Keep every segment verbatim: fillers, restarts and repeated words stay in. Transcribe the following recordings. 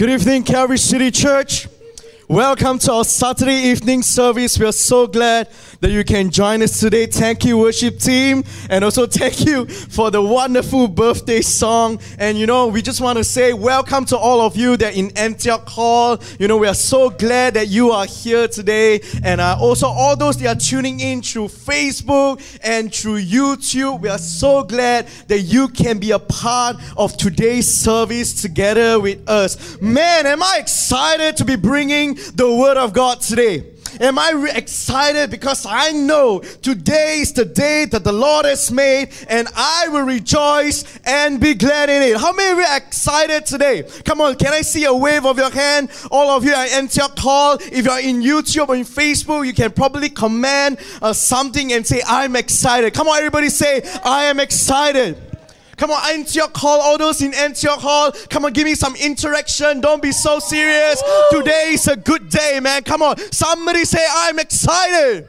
Good evening, Calvary City Church. Welcome to our Saturday evening service. We are so glad that you can join us today. Thank you, worship team. And also thank you for the wonderful birthday song. And you know, we just want to say welcome to all of you that in Antioch Hall. You know, we are so glad that you are here today. And uh, also all those that are tuning in through Facebook and through YouTube. We are so glad that you can be a part of today's service together with us. Man, am I excited to be bringing the Word of God today. Am I re- excited because I know today is the day that the Lord has made and I will rejoice and be glad in it. How many of you are excited today? Come on, can I see a wave of your hand? All of you are in Antioch Hall. If you're in YouTube or in Facebook, you can probably comment uh, something and say, I'm excited. Come on, everybody say, I am excited. Come on, Antioch Hall, all those in Antioch Hall, come on, give me some interaction. Don't be so serious. Today is a good day, man. Come on, somebody say, I'm excited.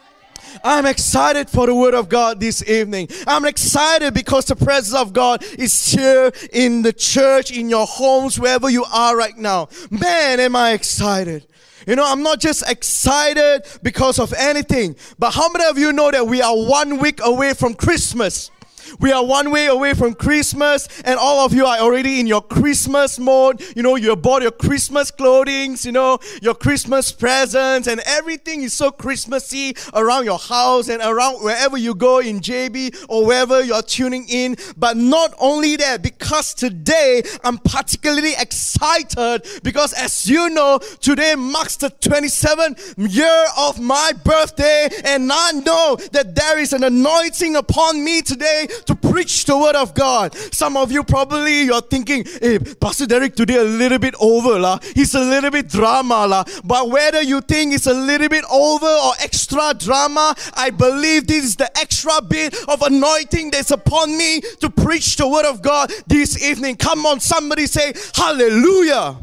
I'm excited for the Word of God this evening. I'm excited because the presence of God is here in the church, in your homes, wherever you are right now. Man, am I excited. You know, I'm not just excited because of anything, but how many of you know that we are one week away from Christmas? We are one way away from Christmas, and all of you are already in your Christmas mode. You know, you bought your Christmas clothing, you know, your Christmas presents, and everything is so Christmassy around your house and around wherever you go in J B or wherever you are tuning in. But not only that, because today I'm particularly excited because, as you know, today marks the twenty-seventh year of my birthday, and I know that there is an anointing upon me today to preach the Word of God. Some of you probably you're thinking, hey, Pastor Derek today a little bit over lah. He's a little bit drama lah. But whether you think it's a little bit over or extra drama, I believe this is the extra bit of anointing that's upon me to preach the Word of God this evening. Come on, somebody say hallelujah.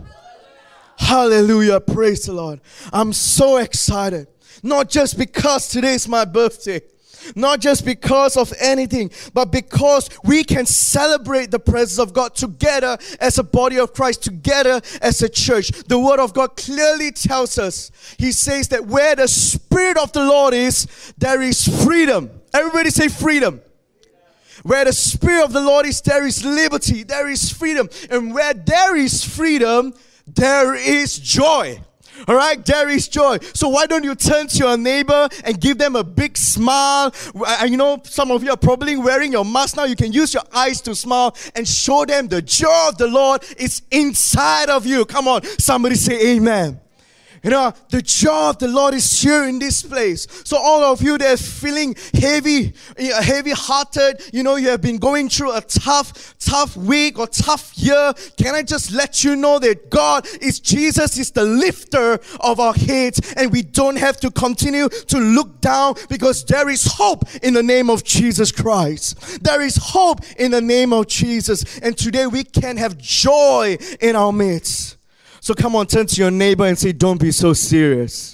Hallelujah. Praise the Lord. I'm so excited. Not just because today is my birthday. Not just because of anything, but because we can celebrate the presence of God together as a body of Christ, together as a church. The Word of God clearly tells us, He says that where the Spirit of the Lord is, there is freedom. Everybody say freedom. Where the Spirit of the Lord is, there is liberty, there is freedom. And where there is freedom, there is joy. All right, there is joy. So why don't you turn to your neighbor and give them a big smile? You know, some of you are probably wearing your mask now. You can use your eyes to smile and show them the joy of the Lord is inside of you. Come on, somebody say amen. You know, the joy of the Lord is here in this place. So all of you that are feeling heavy, heavy-hearted, you know, you have been going through a tough, tough week or tough year. Can I just let you know that God is, Jesus is the lifter of our heads, and we don't have to continue to look down because there is hope in the name of Jesus Christ. There is hope in the name of Jesus. And today we can have joy in our midst. So come on, turn to your neighbor and say, don't be so serious.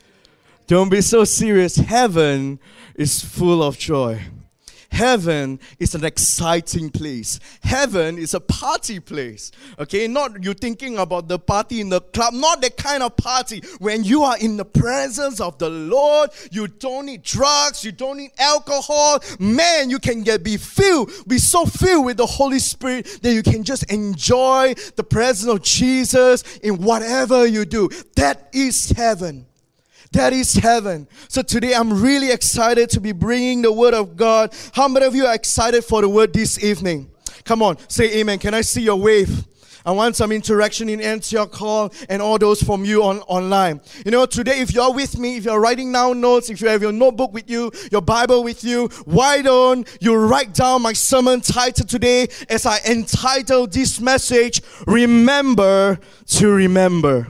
Don't be so serious. Heaven is full of joy. Heaven is an exciting place. Heaven is a party place. Okay, not you thinking about the party in the club, not that kind of party. When you are in the presence of the Lord, you don't need drugs, you don't need alcohol. Man, you can get be filled, be so filled with the Holy Spirit that you can just enjoy the presence of Jesus in whatever you do. That is heaven. That is heaven. So today I'm really excited to be bringing the Word of God. How many of you are excited for the Word this evening? Come on, say amen. Can I see your wave? I want some interaction in Antioch Hall and all those from you on online. You know, today if you're with me, if you're writing down notes, if you have your notebook with you, your Bible with you, why don't you write down my sermon title today as I entitle this message, Remember to Remember.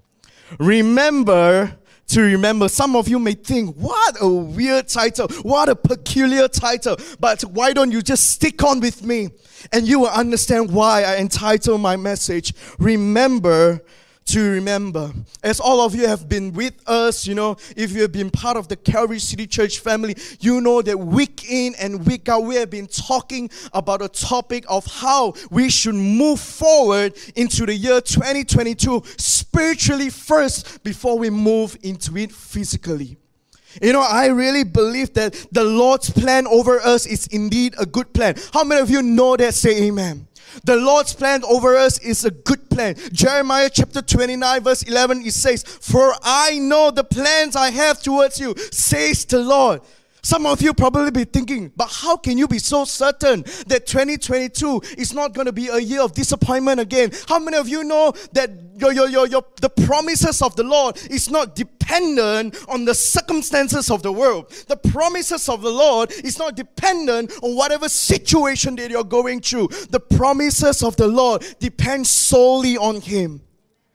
Remember to remember. Some of you may think, what a weird title, what a peculiar title. But why don't you just stick on with me and you will understand why I entitle my message, Remember to remember. As all of you have been with us, you know, if you have been part of the Calvary City Church family, you know that week in and week out, we have been talking about a topic of how we should move forward into the year twenty twenty-two spiritually first before we move into it physically. You know, I really believe that the Lord's plan over us is indeed a good plan. How many of you know that? Say amen. The Lord's plan over us is a good plan. Jeremiah chapter twenty-nine verse eleven, it says, "For I know the plans I have towards you, says the Lord." Some of you probably be thinking, but how can you be so certain that twenty twenty-two is not going to be a year of disappointment again? How many of you know that your, your, your, your, the promises of the Lord is not dependent on the circumstances of the world? The promises of the Lord is not dependent on whatever situation that you're going through. The promises of the Lord depend solely on Him.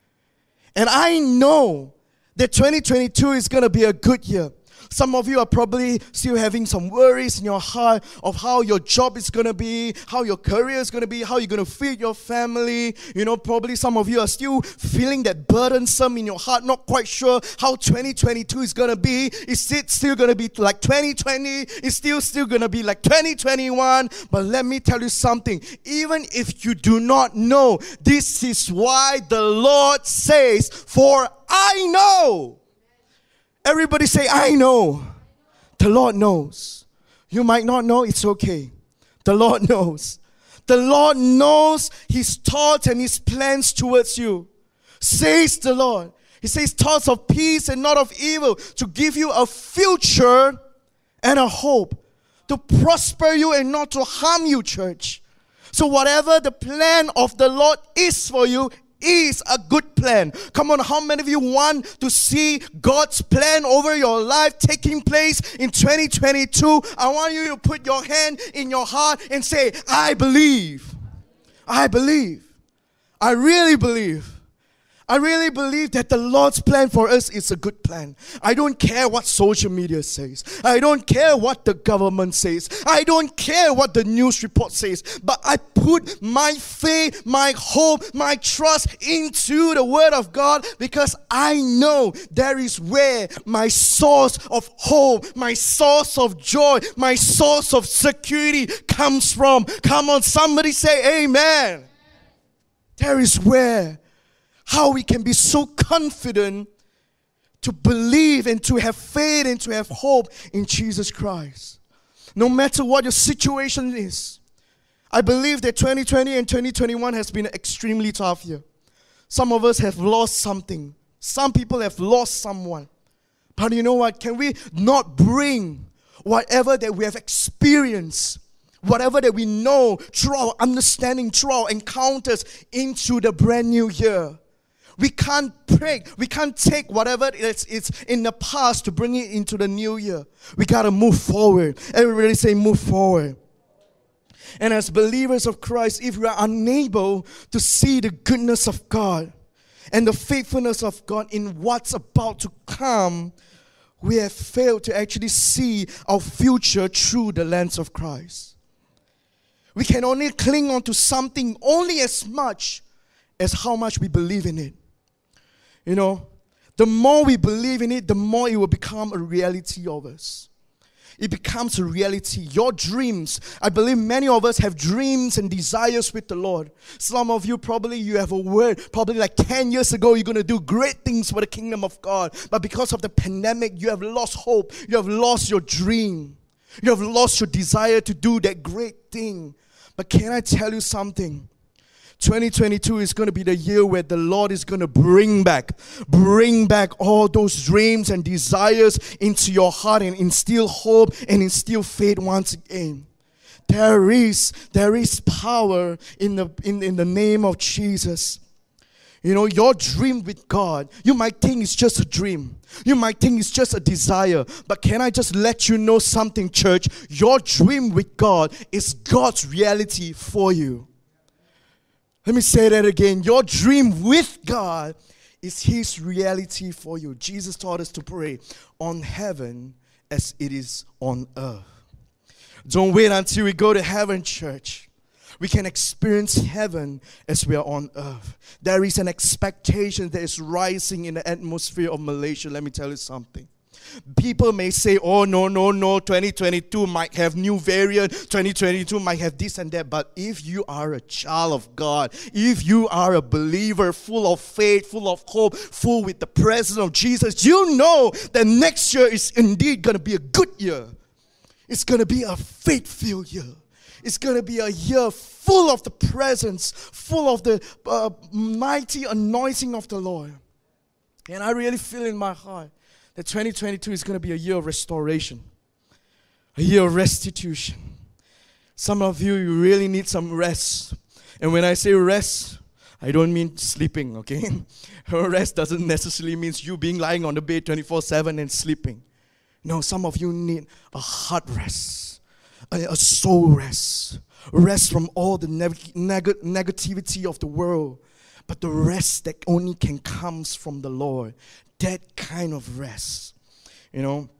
And I know that twenty twenty-two is going to be a good year. Some of you are probably still having some worries in your heart of how your job is going to be, how your career is going to be, how you're going to feed your family. You know, probably some of you are still feeling that burdensome in your heart, not quite sure how twenty twenty-two is going to be. Is it still going to be like twenty twenty? Is still still going to be like twenty twenty-one? But let me tell you something. Even if you do not know, this is why the Lord says, "For I know." Everybody say, "I know." The Lord knows. You might not know, it's okay. The Lord knows. The Lord knows His thoughts and His plans towards you. Says the Lord. He says thoughts of peace and not of evil, to give you a future and a hope, to prosper you and not to harm you, church. So whatever the plan of the Lord is for you, is a good plan. Come on, how many of you want to see God's plan over your life taking place in twenty twenty-two? I want you to put your hand in your heart and say, "I believe. I believe. I really believe. I really believe that the Lord's plan for us is a good plan. I don't care what social media says. I don't care what the government says. I don't care what the news report says. But I put my faith, my hope, my trust into the Word of God, because I know there is where my source of hope, my source of joy, my source of security comes from. Come on, somebody say amen. There is where. How we can be so confident to believe and to have faith and to have hope in Jesus Christ. No matter what your situation is. I believe that twenty twenty and twenty twenty-one has been an extremely tough year. Some of us have lost something. Some people have lost someone. But you know what? Can we not bring whatever that we have experienced, whatever that we know through our understanding, through our encounters, into the brand new year? We can't break, we can't take whatever it's, it's in the past to bring it into the new year. We got to move forward. Everybody say move forward. And as believers of Christ, if we are unable to see the goodness of God and the faithfulness of God in what's about to come, we have failed to actually see our future through the lens of Christ. We can only cling on to something only as much as how much we believe in it. You know, the more we believe in it, the more it will become a reality of us. It becomes a reality. Your dreams, I believe many of us have dreams and desires with the Lord. Some of you probably, you have a word, probably like ten years ago, you're going to do great things for the kingdom of God. But because of the pandemic, you have lost hope. You have lost your dream. You have lost your desire to do that great thing. But can I tell you something? twenty twenty-two is going to be the year where the Lord is going to bring back, bring back all those dreams and desires into your heart and instill hope and instill faith once again. There is, there is power in the, in, in the name of Jesus. You know, your dream with God, you might think it's just a dream. You might think it's just a desire. But can I just let you know something, church? Your dream with God is God's reality for you. Let me say that again. Your dream with God is His reality for you. Jesus taught us to pray on heaven as it is on earth. Don't wait until we go to heaven, church. We can experience heaven as we are on earth. There is an expectation that is rising in the atmosphere of Malaysia. Let me tell you something. People may say, oh, no, no, no, twenty twenty-two might have new variant, twenty twenty-two might have this and that. But if you are a child of God, if you are a believer full of faith, full of hope, full with the presence of Jesus, you know that next year is indeed going to be a good year. It's going to be a faith-filled year. It's going to be a year full of the presence, full of the uh, mighty anointing of the Lord. And I really feel in my heart that twenty twenty-two is going to be a year of restoration, a year of restitution. Some of you, you really need some rest. And when I say rest, I don't mean sleeping, okay? Rest doesn't necessarily mean you being lying on the bed twenty-four seven and sleeping. No, some of you need a heart rest, a, a soul rest, rest from all the neg- neg- negativity of the world, but the rest that only can comes from the Lord. That kind of rest. You know,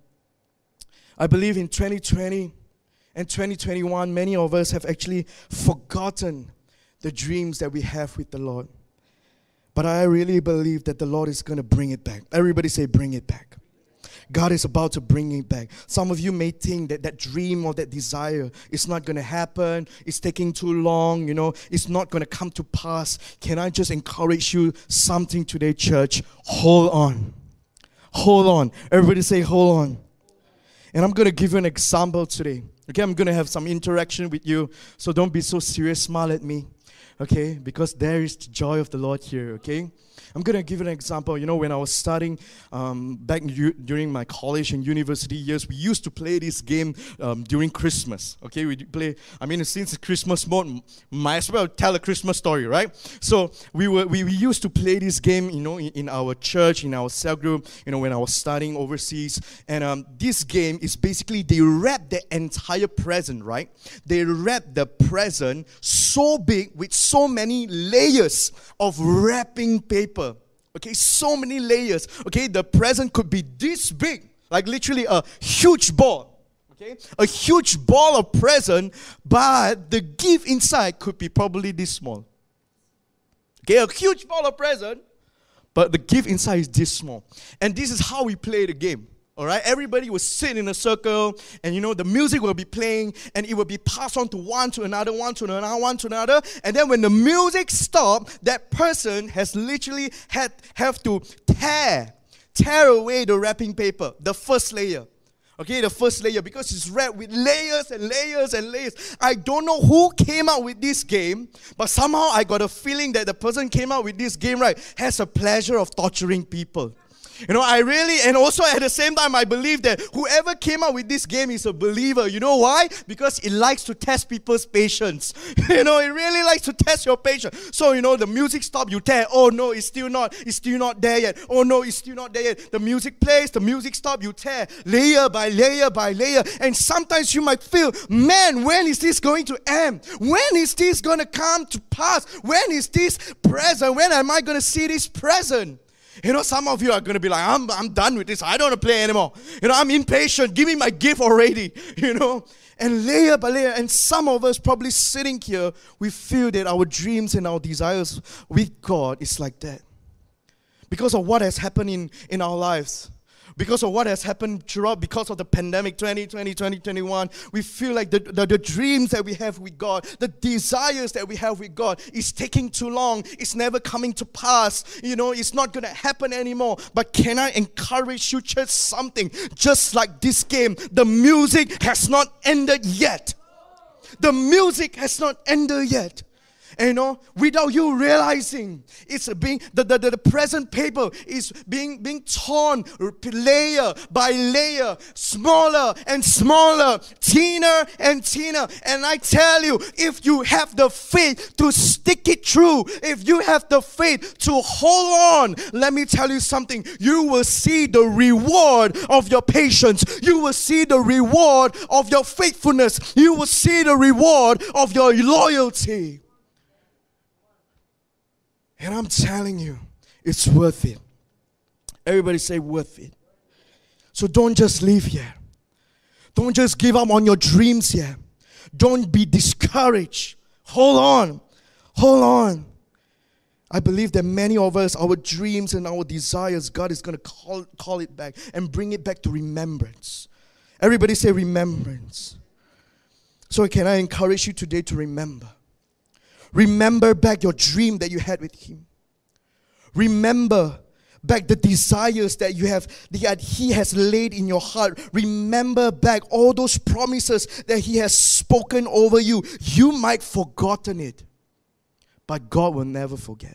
I believe in twenty twenty and twenty twenty-one, many of us have actually forgotten the dreams that we have with the Lord. But I really believe that the Lord is going to bring it back. Everybody say, bring it back. God is about to bring it back. Some of you may think that that dream or that desire is not going to happen. It's taking too long, you know. It's not going to come to pass. Can I just encourage you something today, church? Hold on. Hold on. Everybody say, hold on. And I'm going to give you an example today. Okay, I'm going to have some interaction with you. So don't be so serious. Smile at me. Okay, because there is the joy of the Lord here, okay? I'm going to give you an example. You know, when I was studying um, back u- during my college and university years, we used to play this game um, during Christmas. Okay, we play, I mean, since it's Christmas mode, might as well tell a Christmas story, right? So we were we, we used to play this game, you know, in, in our church, in our cell group, you know, when I was studying overseas. And um, this game is basically, they wrap the entire present, right? They wrap the present so big with so many layers of wrapping paper. Okay, so many layers. Okay, the present could be this big, like literally a huge ball. Okay, a huge ball of present, but the gift inside could be probably this small. Okay, a huge ball of present, but the gift inside is this small. And this is how we play the game. All right, everybody will sit in a circle, and you know, the music will be playing, and it will be passed on to one to another, one to another, one to another. And then when the music stops, that person has literally had have to tear, tear away the wrapping paper, the first layer. Okay, the first layer, because it's wrapped with layers and layers and layers. I don't know who came out with this game, but somehow I got a feeling that the person came out with this game, right, has a pleasure of torturing people. You know, I really, and also at the same time, I believe that whoever came up with this game is a believer. You know why? Because it likes to test people's patience. You know, it really likes to test your patience. So, you know, the music stops, you tear. Oh, no, it's still not, it's still not there yet. Oh, no, it's still not there yet. The music plays, the music stops, you tear. Layer by layer by layer. And sometimes you might feel, man, when is this going to end? When is this going to come to pass? When is this present? When am I going to see this present? You know, some of you are going to be like, I'm I'm done with this. I don't want to play anymore. You know, I'm impatient. Give me my gift already. You know, and layer by layer. And some of us probably sitting here, we feel that our dreams and our desires with God is like that. Because of what has happened in, in our lives. Because of what has happened throughout, because of the pandemic, twenty twenty, twenty twenty-one, we feel like the, the, the dreams that we have with God, the desires that we have with God is taking too long. It's never coming to pass. You know, it's not going to happen anymore. But can I encourage you, church, something? Just like this game, the music has not ended yet. The music has not ended yet. And you know, without you realizing, it's being the, the, the, the present paper is being being torn layer by layer, smaller and smaller, thinner and thinner. And I tell you, if you have the faith to stick it through, if you have the faith to hold on, let me tell you something. You will see the reward of your patience. You will see the reward of your faithfulness. You will see the reward of your loyalty. And I'm telling you, it's worth it. Everybody say worth it. So don't just leave here. Don't just give up on your dreams here. Don't be discouraged. Hold on. Hold on. I believe that many of us, our dreams and our desires, God is going to call, call it back and bring it back to remembrance. Everybody say remembrance. So can I encourage you today to remember? Remember back your dream that you had with Him. Remember back the desires that you have, that He has laid in your heart. Remember back all those promises that He has spoken over you. You might have forgotten it, but God will never forget.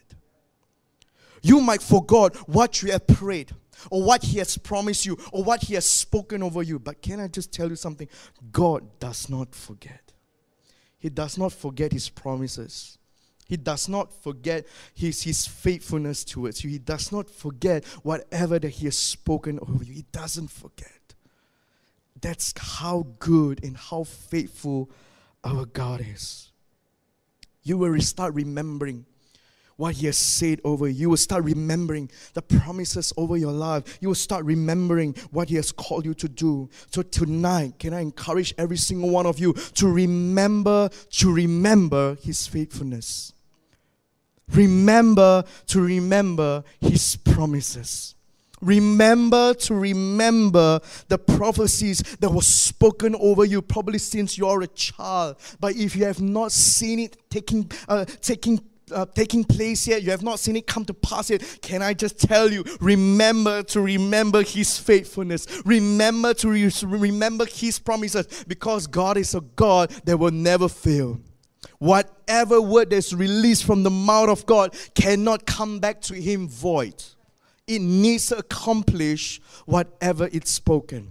You might forgot what you have prayed, or what He has promised you, or what He has spoken over you. But can I just tell you something? God does not forget. He does not forget His promises. He does not forget his, his faithfulness towards you. He does not forget whatever that He has spoken over you. He doesn't forget. That's how good and how faithful our God is. You will start remembering what He has said over you. You will start remembering the promises over your life. You will start remembering what He has called you to do. So tonight, can I encourage every single one of you to remember, to remember His faithfulness. Remember to remember His promises. Remember to remember the prophecies that were spoken over you probably since you're a child. But if you have not seen it taking, uh, taking Uh, taking place yet, you have not seen it come to pass yet, can I just tell you, remember to remember His faithfulness. Remember to re- remember His promises, because God is a God that will never fail. Whatever word that's released from the mouth of God cannot come back to Him void. It needs to accomplish whatever it's spoken.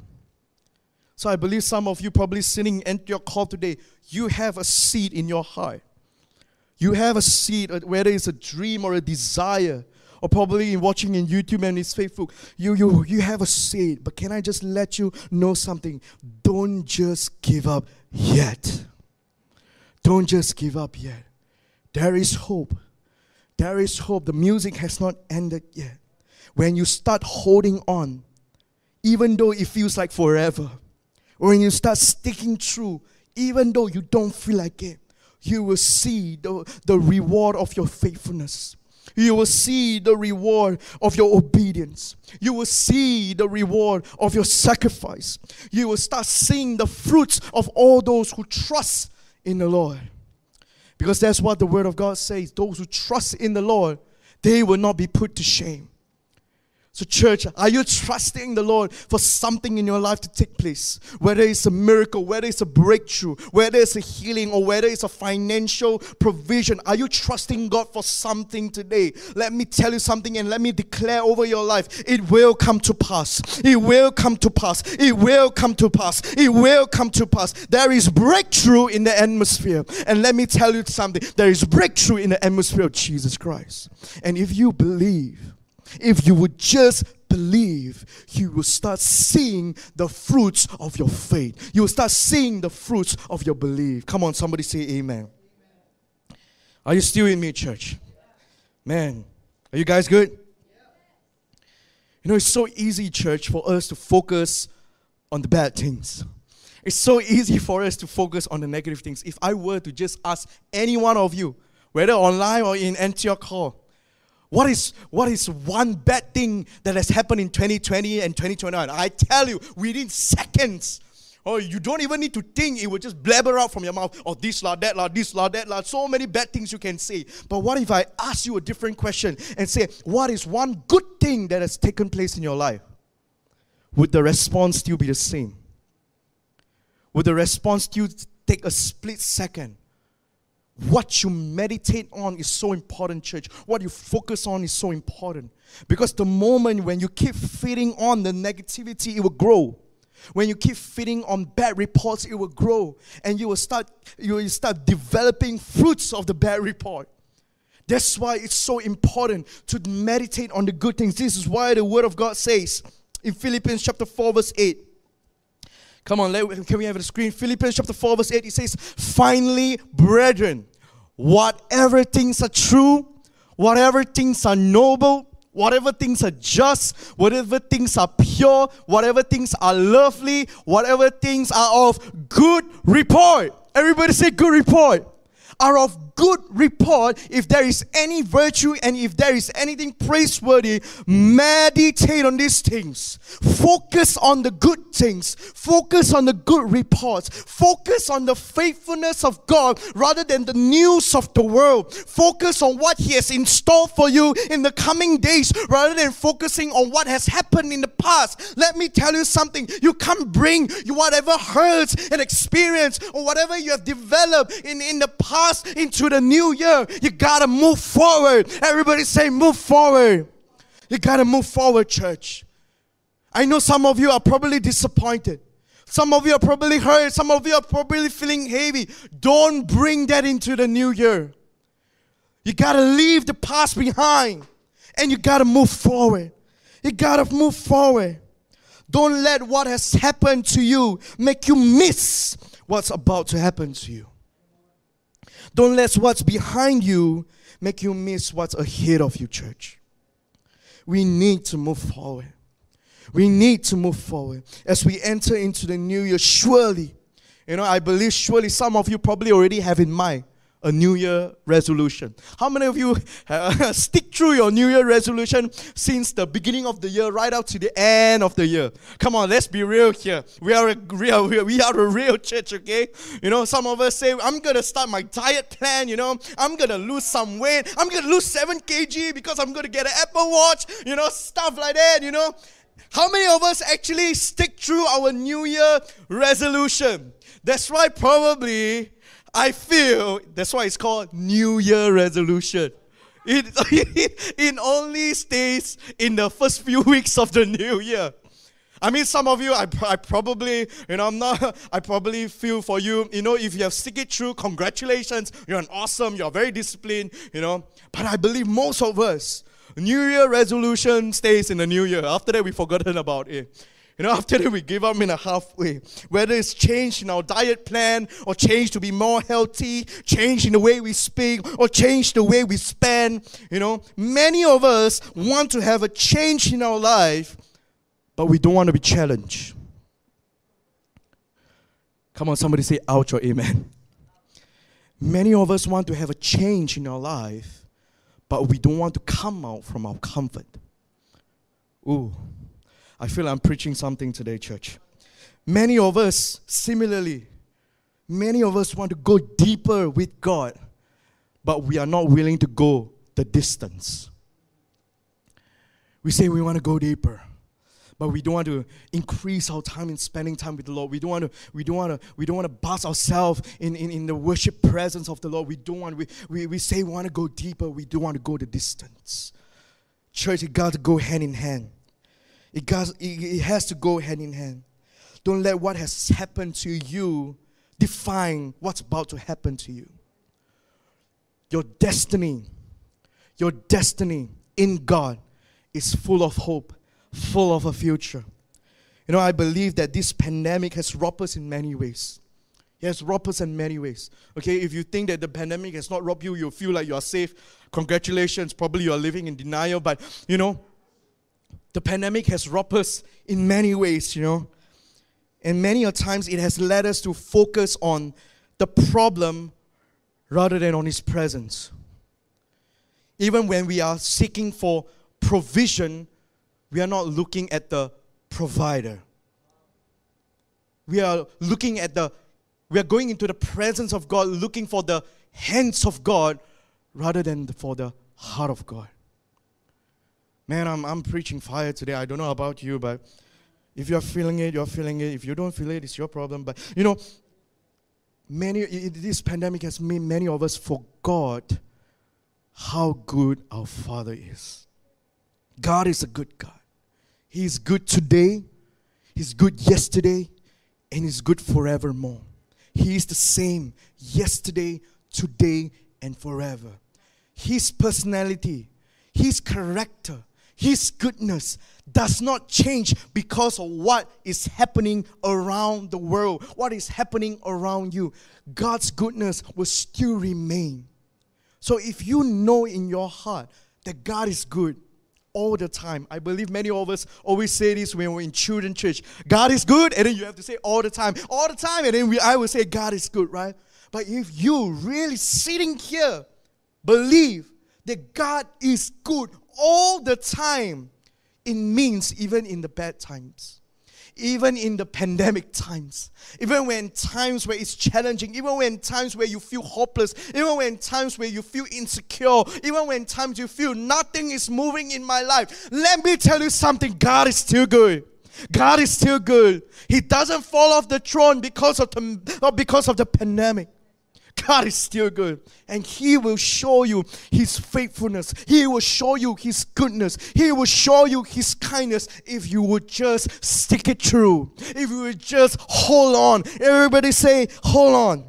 So I believe some of you probably sitting at your call today, you have a seed in your heart. You have a seed, whether it's a dream or a desire, or probably in watching in YouTube and it's Facebook. You, you, you have a seed. But can I just let you know something? Don't just give up yet. Don't just give up yet. There is hope. There is hope. The music has not ended yet. When you start holding on, even though it feels like forever, or when you start sticking true, even though you don't feel like it, you will see the, the reward of your faithfulness. You will see the reward of your obedience. You will see the reward of your sacrifice. You will start seeing the fruits of all those who trust in the Lord. Because that's what the Word of God says. Those who trust in the Lord, they will not be put to shame. So church, are you trusting the Lord for something in your life to take place? Whether it's a miracle, whether it's a breakthrough, whether it's a healing, or whether it's a financial provision. Are you trusting God for something today? Let me tell you something and let me declare over your life. It will come to pass. It will come to pass. It will come to pass. It will come to pass. There is breakthrough in the atmosphere. And let me tell you something. There is breakthrough in the atmosphere of Jesus Christ. And if you believe, if you would just believe, you will start seeing the fruits of your faith. You will start seeing the fruits of your belief. Come on, somebody say amen. Are you still in me, church? Man, are you guys good? You know, it's so easy, church, for us to focus on the bad things. It's so easy for us to focus on the negative things. If I were to just ask any one of you, whether online or in Antioch Hall, What is, what is one bad thing that has happened in twenty twenty and twenty twenty-one? I tell you, within seconds, oh, you don't even need to think, it will just blabber out from your mouth. Oh, this la, that la, this la, that la. So many bad things you can say. But what if I ask you a different question and say, what is one good thing that has taken place in your life? Would the response still be the same? Would the response still take a split second? What you meditate on is so important, church. What you focus on is so important. Because the moment when you keep feeding on the negativity, it will grow. When you keep feeding on bad reports, it will grow. And you will start, you will start developing fruits of the bad report. That's why it's so important to meditate on the good things. This is why the Word of God says in Philippians chapter four verse eight. Come on, let, can we have the screen? Philippians chapter four verse eight, it says, finally, brethren, whatever things are true, whatever things are noble, whatever things are just, whatever things are pure, whatever things are lovely, whatever things are of good report. Everybody say good report. are of good report, if there is any virtue and if there is anything praiseworthy, meditate on these things. Focus on the good things. Focus on the good reports. Focus on the faithfulness of God rather than the news of the world. Focus on what He has in store for you in the coming days rather than focusing on what has happened in the past. Let me tell you something. You can't bring whatever hurts and experience or whatever you have developed in, in the past into the new year. You gotta move forward. Everybody say move forward. You gotta move forward, church. I know some of you are probably disappointed. Some of you are probably hurt. Some of you are probably feeling heavy. Don't bring that into the new year. You gotta leave the past behind and you gotta move forward. You gotta move forward. Don't let what has happened to you make you miss what's about to happen to you. Don't let what's behind you make you miss what's ahead of you, church. We need to move forward. We need to move forward. As we enter into the new year, surely, you know, I believe surely some of you probably already have in mind a New Year resolution. How many of you uh, stick through your New Year resolution since the beginning of the year right up to the end of the year? Come on, let's be real here. We are a real, we are a real church, okay? You know, some of us say, I'm going to start my diet plan, you know. I'm going to lose some weight. I'm going to lose seven kilograms because I'm going to get an Apple Watch, you know, stuff like that, you know. How many of us actually stick through our New Year resolution? That's right, probably I feel that's why it's called New Year resolution. It, it, it only stays in the first few weeks of the new year. I mean, some of you, I, I probably, you know, I'm not, I probably feel for you, you know, if you have stick it through, congratulations, you're an awesome, you're very disciplined, you know. But I believe most of us, New Year resolution stays in the new year. After that, we've forgotten about it. You know, after that, we give up in a halfway. Whether it's change in our diet plan, or change to be more healthy, change in the way we speak, or change the way we spend. You know, many of us want to have a change in our life, but we don't want to be challenged. Come on, somebody say ouch or amen. Many of us want to have a change in our life, but we don't want to come out from our comfort. Ooh. I feel I'm preaching something today, church. Many of us, similarly, many of us want to go deeper with God, but we are not willing to go the distance. We say we want to go deeper, but we don't want to increase our time in spending time with the Lord. We don't want to, we don't want to, we don't want to bask ourselves in, in, in the worship presence of the Lord. We don't want, we, we, we say we want to go deeper, we don't want to go the distance. Church, it got to go hand in hand. It, got, it, it has to go hand in hand. Don't let what has happened to you define what's about to happen to you. Your destiny, your destiny in God is full of hope, full of a future. You know, I believe that this pandemic has robbed us in many ways. It has robbed us in many ways. Okay, if you think that the pandemic has not robbed you, you feel like you are safe. Congratulations, probably you are living in denial. But, you know, the pandemic has robbed us in many ways, you know. And many a times it has led us to focus on the problem rather than on His presence. Even when we are seeking for provision, we are not looking at the provider. We are looking at the, we are going into the presence of God, looking for the hands of God rather than for the heart of God. Man, I'm I'm preaching fire today. I don't know about you, but if you're feeling it, you're feeling it. If you don't feel it, it's your problem. But, you know, many this pandemic has made many of us forgot how good our Father is. God is a good God. He is good today, He's good yesterday, and He's good forevermore. He is the same yesterday, today, and forever. His personality, His character, His goodness does not change because of what is happening around the world, what is happening around you. God's goodness will still remain. So if you know in your heart that God is good all the time, I believe many of us always say this when we're in children's church. God is good, and then you have to say all the time, all the time, and then we, I will say God is good, right? But if you really sitting here, believe that God is good all the time, it means even in the bad times, even in the pandemic times, even when times where it's challenging, even when times where you feel hopeless, even when times where you feel insecure, even when times you feel nothing is moving in my life, let me tell you something, God is still good. God is still good. He doesn't fall off the throne because of the, or because of the pandemic. God is still good, and He will show you His faithfulness. He will show you His goodness. He will show you His kindness if you would just stick it through. If you would just hold on. Everybody say, hold on.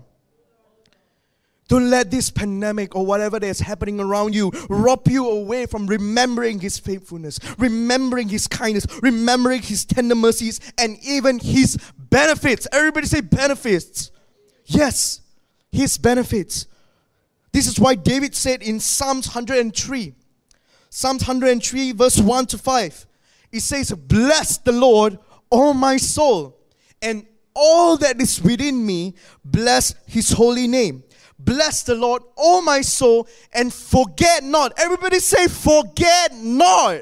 Don't let this pandemic or whatever that is happening around you rob you away from remembering His faithfulness, remembering His kindness, remembering His tender mercies, and even His benefits. Everybody say benefits. Yes. His benefits. This is why David said in Psalms one hundred three, Psalms one hundred three verse one to five, it says, bless the Lord, O my soul, and all that is within me, bless His holy name. Bless the Lord, O my soul, and forget not. Everybody say, forget not.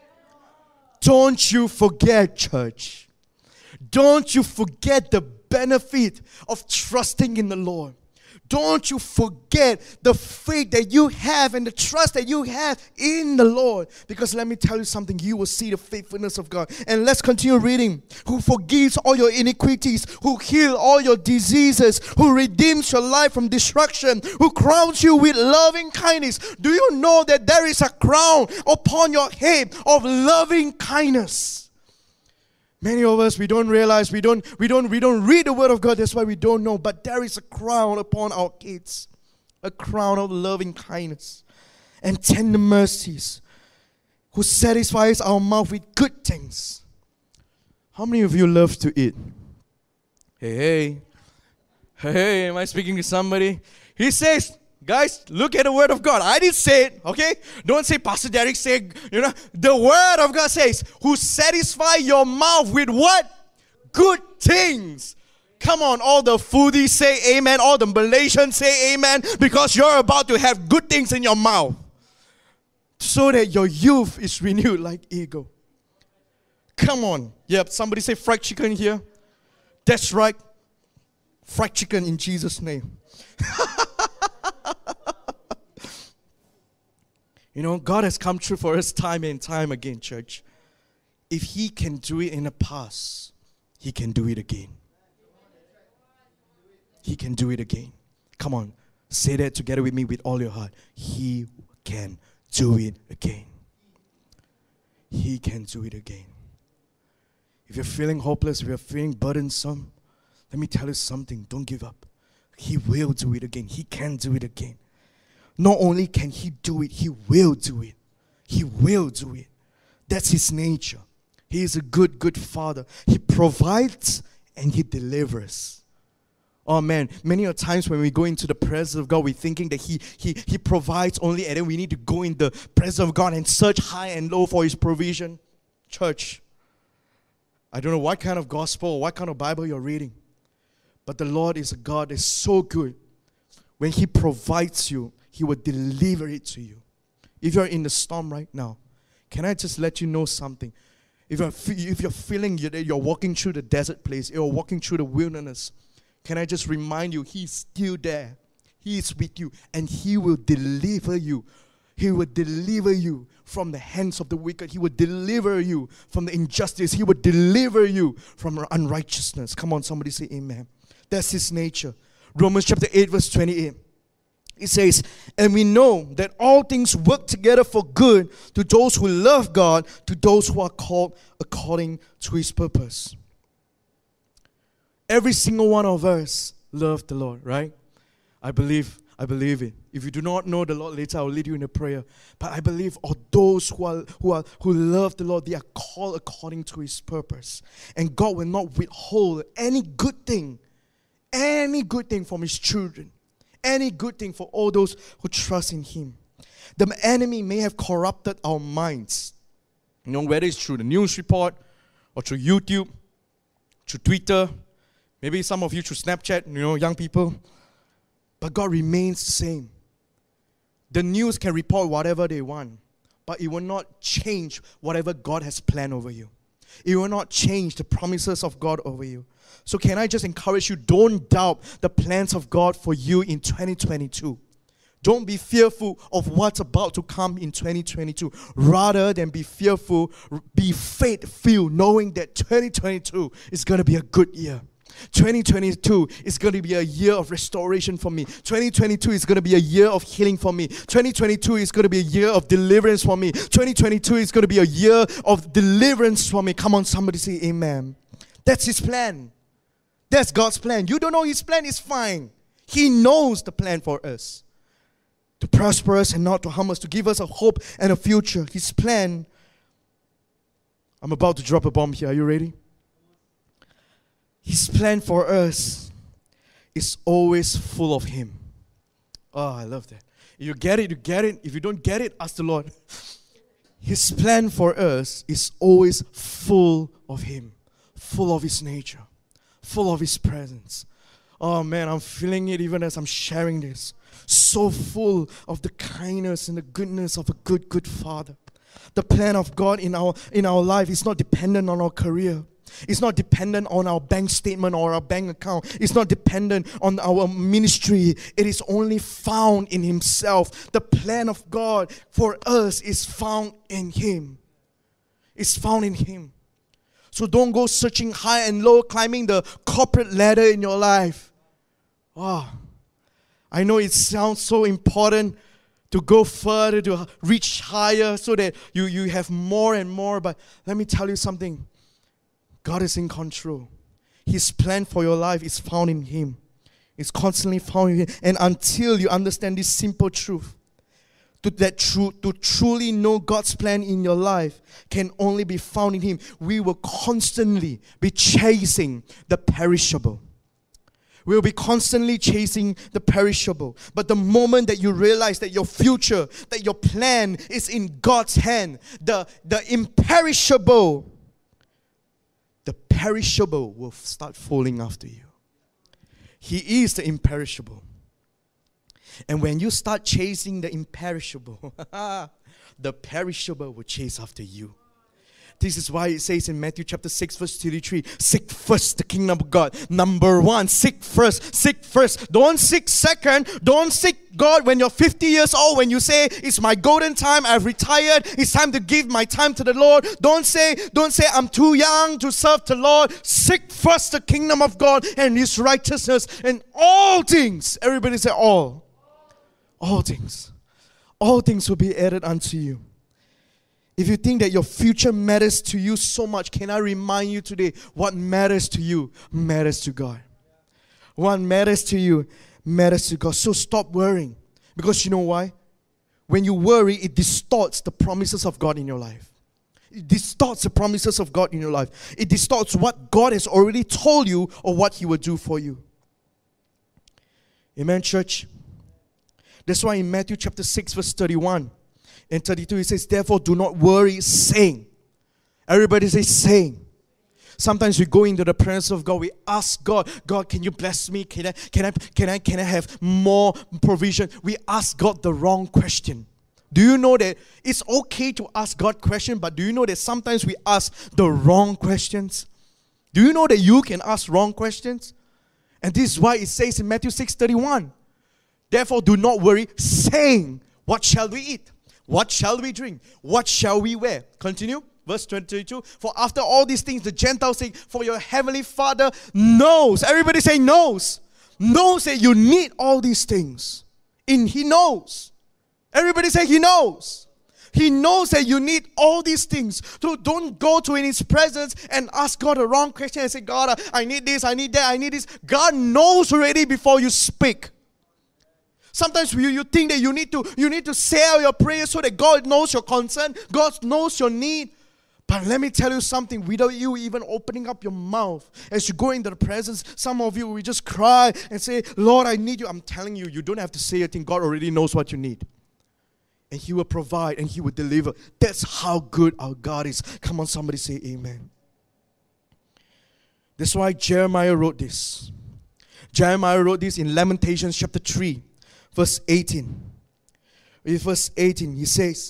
Don't you forget, church. Don't you forget the benefit of trusting in the Lord. Don't you forget the faith that you have and the trust that you have in the Lord. Because let me tell you something, you will see the faithfulness of God. And let's continue reading. Who forgives all your iniquities, who heals all your diseases, who redeems your life from destruction, who crowns you with loving kindness. Do you know that there is a crown upon your head of loving kindness? Many of us, we don't realize, we don't, we don't, we don't read the Word of God, that's why we don't know. But there is a crown upon our heads, a crown of loving kindness and tender mercies, who satisfies our mouth with good things. How many of you love to eat? Hey, hey, hey, am I speaking to somebody? He says, guys, look at the Word of God. I didn't say it, okay? Don't say Pastor Derek said, you know. The Word of God says, who satisfy your mouth with what? Good things. Come on, all the foodies say amen. All the Malaysians say amen. Because you're about to have good things in your mouth. So that your youth is renewed like eagle. Come on. Yep, somebody say fried chicken here. That's right. Fried chicken in Jesus' name. You know, God has come true for us time and time again, church. If He can do it in the past, He can do it again. He can do it again. Come on, say that together with me with all your heart. He can do it again. He can do it again. If you're feeling hopeless, if you're feeling burdensome, let me tell you something, don't give up. He will do it again. He can do it again. Not only can He do it, He will do it. He will do it. That's His nature. He is a good, good Father. He provides and He delivers. Oh man, many a times when we go into the presence of God, we're thinking that He, he, he provides only, and then we need to go in the presence of God and search high and low for His provision. Church, I don't know what kind of gospel or what kind of Bible you're reading, but the Lord is a God that's so good. When He provides you, He will deliver it to you. If you're in the storm right now, can I just let you know something? If you're, if you're feeling you're, you're walking through the desert place, you're walking through the wilderness, can I just remind you, He's still there. He is with you, and He will deliver you. He will deliver you from the hands of the wicked. He will deliver you from the injustice. He will deliver you from unrighteousness. Come on, somebody say amen. That's His nature. Romans chapter eight verse twenty-eight. It says, and we know that all things work together for good to those who love God, to those who are called according to His purpose. Every single one of us love the Lord, right? I believe, I believe it. If you do not know the Lord later, I'll lead you in a prayer. But I believe all those who are who are who love the Lord, they are called according to His purpose. And God will not withhold any good thing, any good thing from His children. Any good thing for all those who trust in Him. The enemy may have corrupted our minds. You know, whether it's through the news report or through YouTube, through Twitter, maybe some of you through Snapchat, you know, young people. But God remains the same. The news can report whatever they want, but it will not change whatever God has planned over you. It will not change the promises of God over you. So can I just encourage you, don't doubt the plans of God for you in twenty twenty-two. Don't be fearful of what's about to come in twenty twenty-two. Rather than be fearful, be faith-filled, knowing that twenty twenty-two is going to be a good year. twenty twenty-two is going to be a year of restoration for me. twenty twenty-two is going to be a year of healing for me. twenty twenty-two is going to be a year of deliverance for me. twenty twenty-two is going to be a year of deliverance for me. Come on, somebody say amen. That's His plan. That's God's plan. You don't know His plan, is fine. He knows the plan for us. To prosper us and not to harm us, to give us a hope and a future. His plan. I'm about to drop a bomb here. Are you ready? His plan for us is always full of Him. Oh, I love that. If you get it, you get it. If you don't get it, ask the Lord. His plan for us is always full of Him. Full of His nature. Full of His presence. Oh man, I'm feeling it even as I'm sharing this. So full of the kindness and the goodness of a good, good Father. The plan of God in our in our life is not dependent on our career. It's not dependent on our bank statement or our bank account. It's not dependent on our ministry. It is only found in Himself. The plan of God for us is found in Him. It's found in Him. So don't go searching high and low, climbing the corporate ladder in your life. Oh, I know it sounds so important to go further, to reach higher so that you, you have more and more. But let me tell you something. God is in control. His plan for your life is found in Him. It's constantly found in Him. And until you understand this simple truth, to, that tru- to truly know God's plan in your life can only be found in Him, we will constantly be chasing the perishable. We'll be constantly chasing the perishable. But the moment that you realize that your future, that your plan is in God's hand, the, the imperishable, the perishable will start falling after you. He is the imperishable. And when you start chasing the imperishable, the perishable will chase after you. This is why it says in Matthew chapter six verse thirty-three, seek first the kingdom of God. Number one, seek first, seek first. Don't seek second, don't seek God when you're fifty years old, when you say, it's my golden time, I've retired, it's time to give my time to the Lord. Don't say, don't say, I'm too young to serve the Lord. Seek first the kingdom of God and His righteousness, and all things, everybody say all. All things. All things will be added unto you. If you think that your future matters to you so much, can I remind you today, what matters to you matters to God. What matters to you matters to God. So stop worrying. Because you know why? When you worry, it distorts the promises of God in your life. It distorts the promises of God in your life. It distorts what God has already told you or what He will do for you. Amen, church? That's why in Matthew chapter six verse thirty-one and thirty-two, it says, therefore do not worry, saying. Everybody say saying. Sometimes we go into the presence of God, we ask God, God, can you bless me? Can I, can I, can I, can I have more provision? We ask God the wrong question. Do you know that it's okay to ask God questions, but do you know that sometimes we ask the wrong questions? Do you know that you can ask wrong questions? And this is why it says in Matthew six thirty-one, therefore do not worry, saying, what shall we eat? What shall we drink? What shall we wear? Continue. Verse twenty-two. For after all these things, the Gentiles say, for your heavenly Father knows. Everybody say knows. Knows that you need all these things. In He knows. Everybody say He knows. He knows that you need all these things. So don't go to in His presence and ask God the wrong question and say, God, I need this, I need that, I need this. God knows already before you speak. Sometimes you, you think that you need to you need to say out your prayers so that God knows your concern, God knows your need. But let me tell you something, without you even opening up your mouth, as you go into the presence, some of you will just cry and say, Lord, I need you. I'm telling you, you don't have to say a thing. God already knows what you need. And He will provide and He will deliver. That's how good our God is. Come on, somebody say amen. That's why Jeremiah wrote this. Jeremiah wrote this in Lamentations chapter three, verse eighteen. In verse eighteen, he says,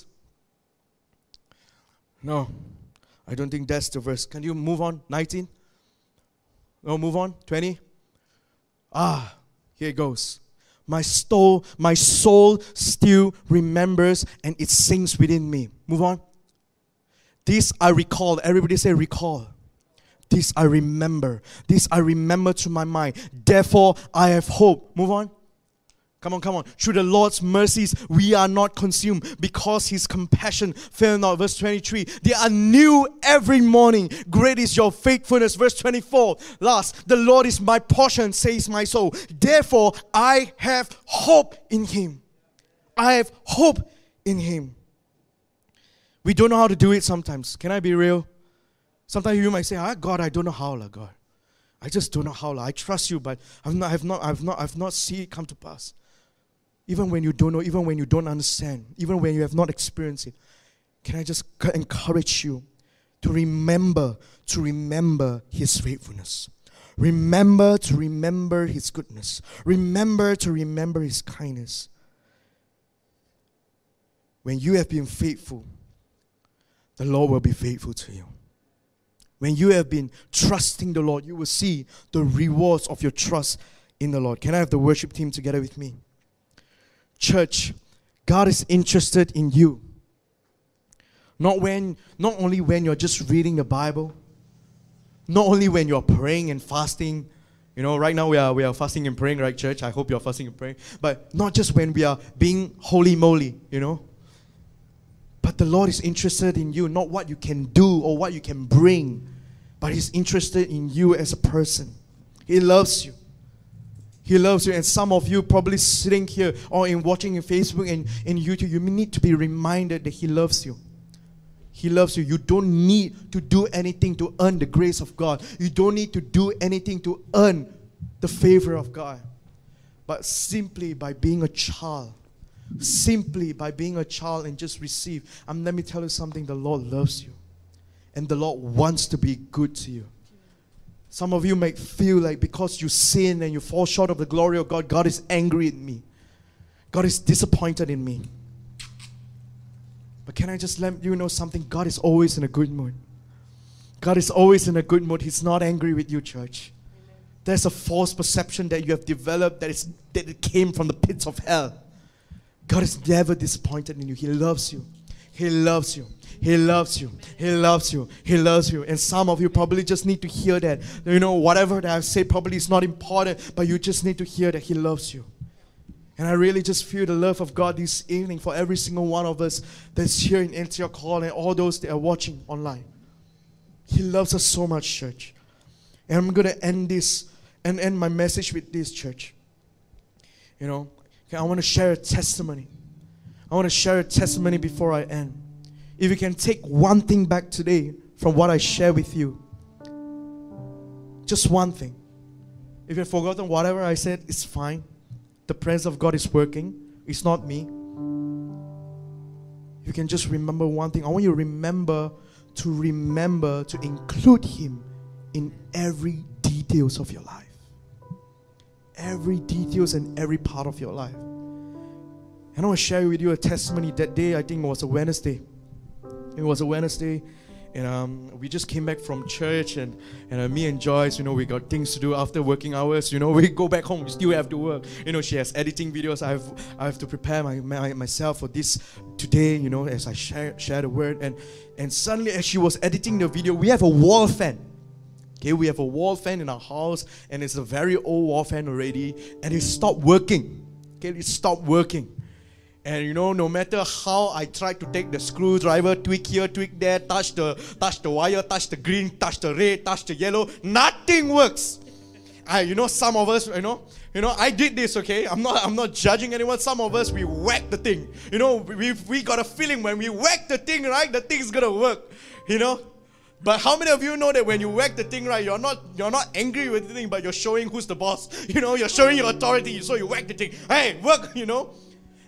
no, I don't think that's the verse. Can you move on? nineteen? No, move on. twenty? Ah, here it goes. My soul, my soul still remembers and it sings within me. Move on. This I recall. Everybody say recall. This I remember. This I remember to my mind. Therefore, I have hope. Move on. Come on, come on. Through the Lord's mercies, we are not consumed because His compassion fail not. Verse twenty-three. They are new every morning. Great is your faithfulness. Verse twenty-four. Last. The Lord is my portion, says my soul. Therefore, I have hope in Him. I have hope in Him. We don't know how to do it sometimes. Can I be real? Sometimes you might say, ah, God, I don't know how, lah, God. I just don't know how, lah. I trust you, but I've not, I've not, I've not, I've not seen it come to pass. Even when you don't know, even when you don't understand, even when you have not experienced it, can I just encourage you to remember, to remember His faithfulness. Remember to remember His goodness. Remember to remember His kindness. When you have been faithful, the Lord will be faithful to you. When you have been trusting the Lord, you will see the rewards of your trust in the Lord. Can I have the worship team together with me? Church, God is interested in you. Not when, not only when you're just reading the Bible, not only when you're praying and fasting. You know, right now we are we are fasting and praying, right, church? I hope you're fasting and praying. But not just when we are being holy moly, you know. But the Lord is interested in you, not what you can do or what you can bring, but He's interested in you as a person. He loves you. He loves you. And some of you probably sitting here or in watching in Facebook and in YouTube, you need to be reminded that He loves you. He loves you. You don't need to do anything to earn the grace of God. You don't need to do anything to earn the favor of God. But simply by being a child, simply by being a child and just receive. Um, let me tell you something, the Lord loves you. And the Lord wants to be good to you. Some of you may feel like because you sin and you fall short of the glory of God, God is angry at me. God is disappointed in me. But can I just let you know something? God is always in a good mood. God is always in a good mood. He's not angry with you, church. There's a false perception that you have developed that, is, that it came from the pits of hell. God is never disappointed in you. He loves you. He loves you. He loves you. He loves you. He loves you. And some of you probably just need to hear that. You know, whatever that I say probably is not important, but you just need to hear that He loves you. And I really just feel the love of God this evening for every single one of us that's here in Antioch Hall and all those that are watching online. He loves us so much, church. And I'm going to end this and end my message with this, church. You know, okay, I want to share a testimony. I want to share a testimony before I end. If you can take one thing back today from what I share with you, just one thing. If you've forgotten whatever I said, it's fine. The presence of God is working. It's not me. You can just remember one thing. I want you to remember to remember to include Him in every details of your life. Every details and every part of your life. And I want to share with you a testimony. That day, I think it was a Wednesday. It was a Wednesday. And um, we just came back from church, and, and uh, me and Joyce, you know, we got things to do after working hours. You know, we go back home, we still have to work. You know, she has editing videos. I have I have to prepare my, my myself for this today, you know, as I share, share the word. And, and suddenly, as she was editing the video, we have a wall fan. Okay, we have a wall fan in our house, and it's a very old wall fan already, and it stopped working. Okay, it stopped working. And you know, no matter how I try to take the screwdriver, tweak here, tweak there, touch the touch the wire, touch the green, touch the red, touch the yellow, nothing works. I, you know, some of us, you know, you know, I did this. Okay, I'm not, I'm not judging anyone. Some of us, we whack the thing. You know, we we got a feeling when we whack the thing, right, the thing's gonna work. You know. But how many of you know that when you whack the thing, right, you're not you're not angry with the thing, but you're showing who's the boss. You know, you're showing your authority. So you whack the thing. Hey, work. You know.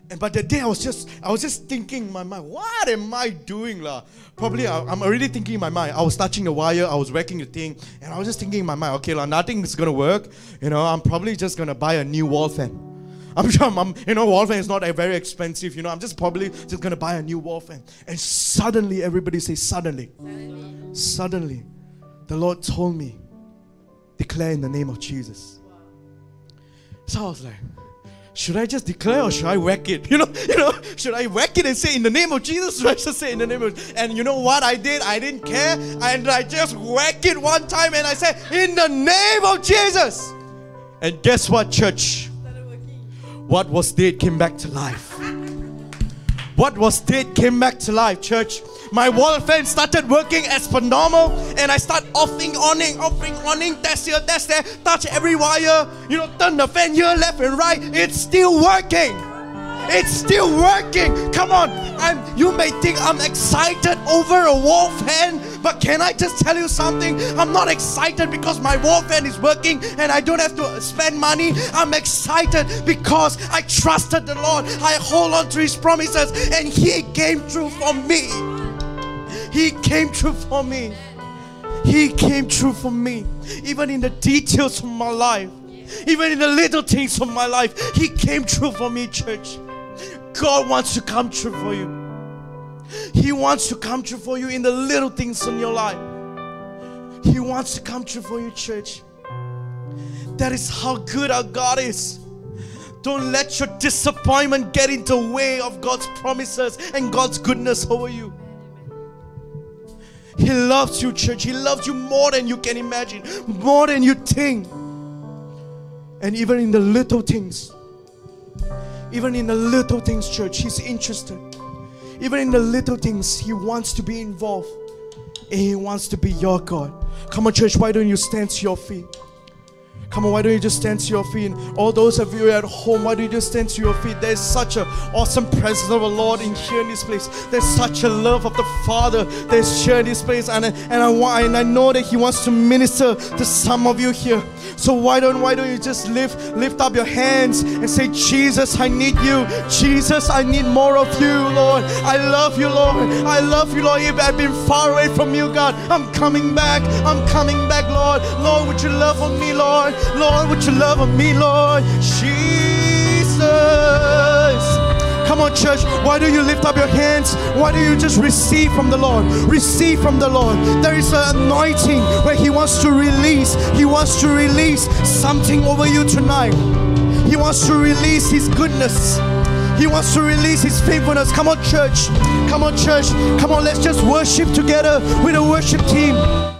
And but that day I was just I was just thinking in my mind, what am I doing lah? Probably I, I'm already thinking in my mind. I was touching the wire, I was wrecking the thing, and I was just thinking in my mind, okay lah, nothing is gonna work. You know, I'm probably just gonna buy a new wall fan. I'm sure I'm, you know, wall fan is not a very expensive. You know, I'm just probably just gonna buy a new wall fan. And suddenly, everybody say suddenly, suddenly, suddenly, the Lord told me, declare in the name of Jesus. So I was like, should I just declare or should I whack it? You know, you know, should I whack it and say in the name of Jesus? Should I just say in the name of? And you know what I did? I didn't care, and I just whack it one time, and I said in the name of Jesus. And guess what, church? What was dead came back to life. What was dead came back to life, church. My wall fan started working as per normal, and I start offing, owning, offing, owning, test here, test there, touch every wire, you know, turn the fan here, left and right. It's still working. It's still working. Come on. I'm, you may think I'm excited over a wall fan, but can I just tell you something? I'm not excited because my wall fan is working and I don't have to spend money. I'm excited because I trusted the Lord. I hold on to His promises, and He came through for me. He came true for me. He came true for me. Even in the details of my life, even in the little things of my life, He came true for me, church. God wants to come true for you. He wants to come true for you in the little things in your life. He wants to come true for you, church. That is how good our God is. Don't let your disappointment get in the way of God's promises and God's goodness over you. He loves you, church. He loves you more than you can imagine, more than you think. And even in the little things, even in the little things, church, He's interested. Even in the little things, He wants to be involved. And He wants to be your God. Come on, church, why don't you stand to your feet? Come on, why don't you just stand to your feet? And all those of you at home, why don't you just stand to your feet? There's such an awesome presence of the Lord in here in this place. There's such a love of the Father that's here in this place. And, and, I, want, and I know that He wants to minister to some of you here. So why don't, why don't you just lift, lift up your hands and say, Jesus, I need you. Jesus, I need more of you, Lord. I love you, Lord. I love you, Lord. If I've been far away from you, God, I'm coming back. I'm coming back, Lord. Lord, would you love on me, Lord? Lord, would you love on me, Lord? Jesus. Come on, church. Why do you lift up your hands? Why do you just receive from the Lord? Receive from the Lord. There is an anointing where He wants to release. He wants to release something over you tonight. He wants to release His goodness. He wants to release His faithfulness. Come on, church. Come on, church. Come on, let's just worship together with a worship team.